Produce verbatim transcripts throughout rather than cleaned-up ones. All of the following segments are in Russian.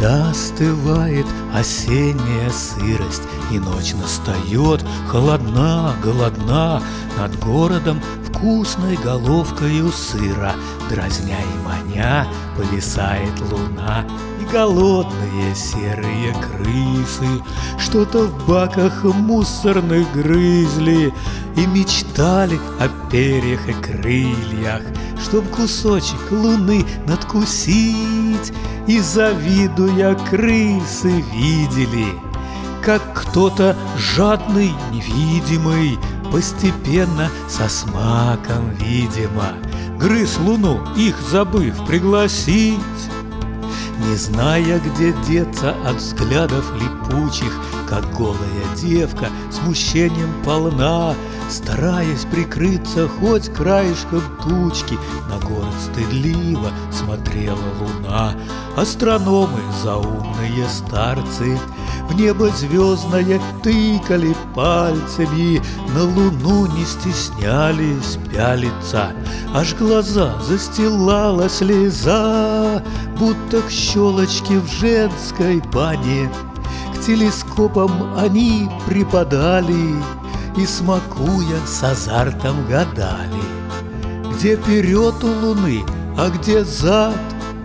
Когда остывает осенняя сырость, и ночь настает холодна, голодна, над городом вкусной головкою сыра, дразня и маня, повисает луна. И голодные серые крысы что-то в баках мусорных грызли и мечтали о перьях и крыльях, чтоб кусочек луны надкусить. И, завидуя, крысы видели, как кто-то жадный, невидимый, постепенно, со смаком, видимо, грыз луну, их забыв пригласить. Не зная, где деться от взглядов липучих, как голая девка смущением полна, стараясь прикрыться хоть краешком тучки, на город стыдливо смотрела луна. Астрономы, заумные старцы, в небо звездное тыкали пальцами, на луну не стеснялись пялиться, аж глаза застилала слеза, будто к щелочке в женской бане. К телескопам они припадали и, смакуя, с азартом гадали, где вперед у луны, а где зад.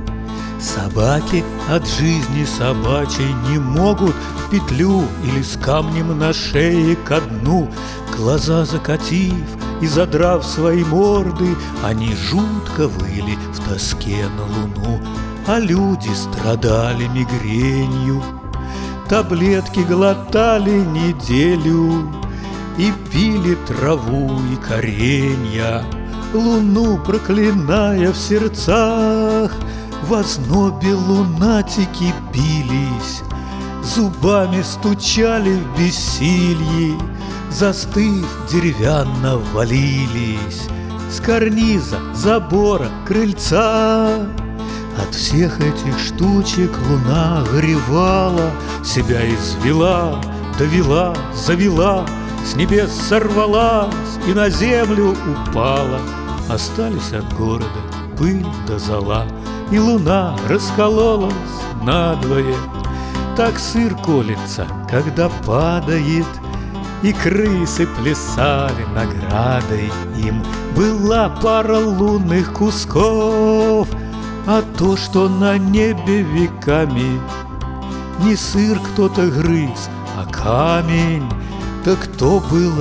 Собаки от жизни собачьей не могут в петлю или с камнем на шее ко дну. Глаза закатив и задрав свои морды, они жутко выли в тоске на луну. А люди страдали мигренью, таблетки глотали неделю и пили траву и коренья, луну проклиная в сердцах. В ознобе лунатики бились, зубами стучали в бессилье, застыв, деревянно валились с карниза, забора, крыльца. От всех этих штучек луна горевала, себя извела, довела, завела, с небес сорвалась и на землю упала. Остались от города пыль да зола, и луна раскололась надвое. Так сыр колется, когда падает, и крысы плясали наградой им. Была пара лунных кусков, а то, что на небе веками не сыр кто-то грыз, а камень, так то было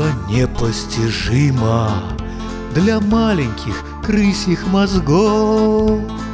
непостижимо для маленьких крысьих мозгов.